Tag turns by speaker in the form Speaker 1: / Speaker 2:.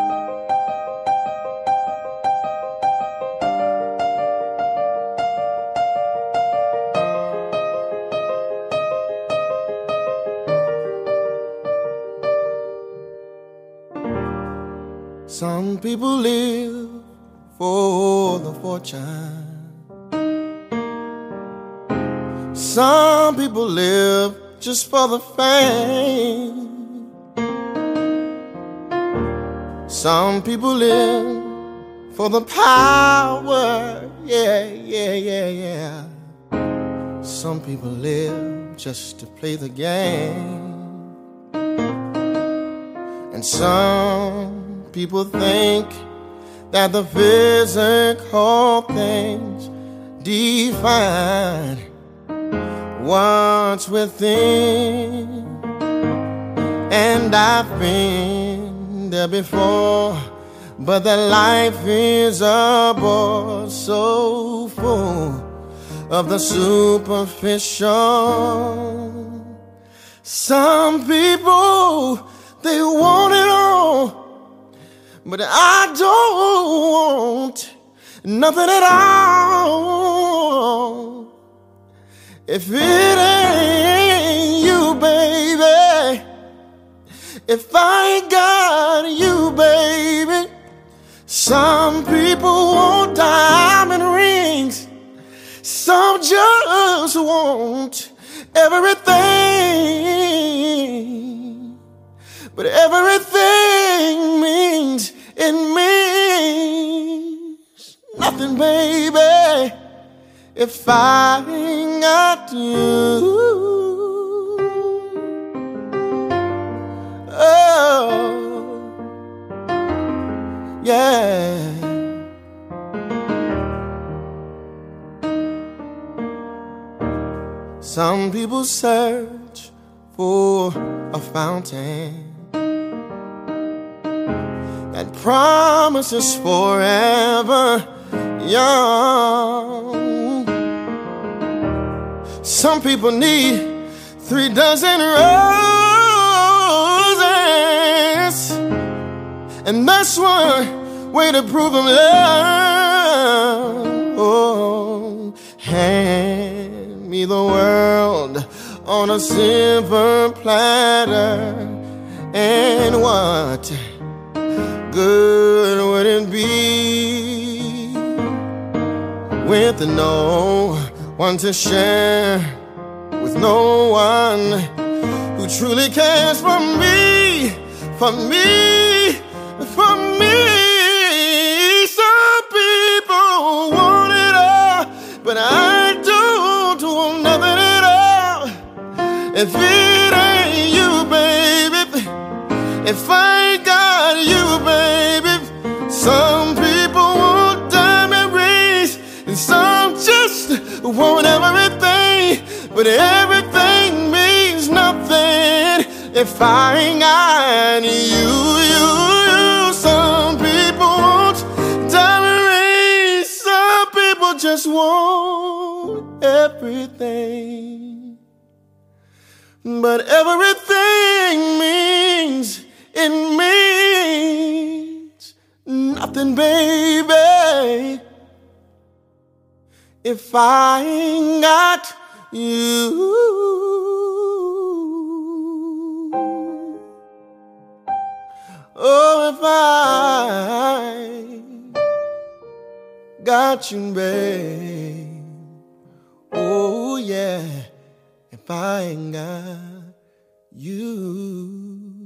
Speaker 1: Some people live for the fortune. Some people live just for the fame. Some people live for the power. Yeah. Some people live just to play the game. And some people think that the physical things define what's within. And I've been there before, but that life is a bore so full of the superficial. Some people, they want it all, but I don't want nothing at all. If it ain't you, baby, if I ain't got you, baby. Some people want diamond rings, some just want everything. But everything means, it means nothing, baby, if I ain't got you. Oh, yeah. Some people search for a fountain that promises forever young. Some people need 3 dozen roses, and that's one way to prove them love. Oh, hand me the world on a silver platter, and what good would it be with no one to share, with no one who truly cares for me, for me, for me. Some people want it all, but I don't want nothing at all. If it ain't you, baby, if I ain't got you, baby. Some people want diamond rings, and some just want everything. But everything means nothing if I ain't got you. Some people want diamond rings, some people just want everything. But everything means, it means nothing, baby, if I ain't got you. Oh, if I got you, babe. Oh, yeah, if I ain't got you.